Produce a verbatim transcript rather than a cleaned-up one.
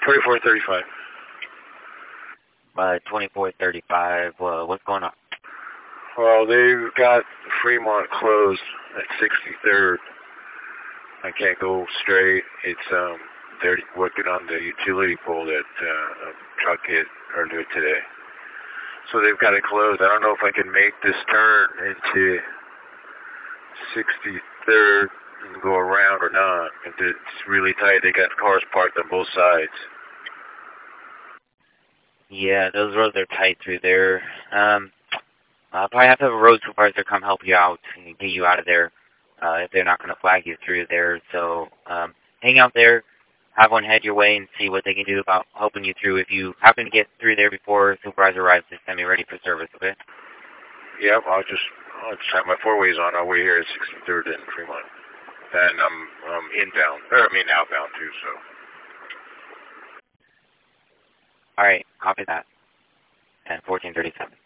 twenty-four thirty-five. Uh, twenty-four thirty-five. Uh, what's going on? Well, they've got Fremont closed at sixty-third. I can't go straight. It's um, they're working on the utility pole that uh, a truck hit earlier today. So they've got it closed. I don't know if I can make this turn into sixty-third and go around or not. If it's really tight, they got cars parked on both sides. Yeah, those roads are tight through there. Um, I'll probably have to have a road supervisor come help you out and get you out of there uh, if they're not going to flag you through there. So um, hang out there, have one head your way, and see what they can do about helping you through. If you happen to get through there before supervisor arrives, just send me ready for service, okay? Yep, I'll just I'll just have my four ways on. I'll wait here at sixty-third and Fremont. And I'm um, inbound, or I mean outbound too, so. All right, copy that. And fourteen thirty-seven.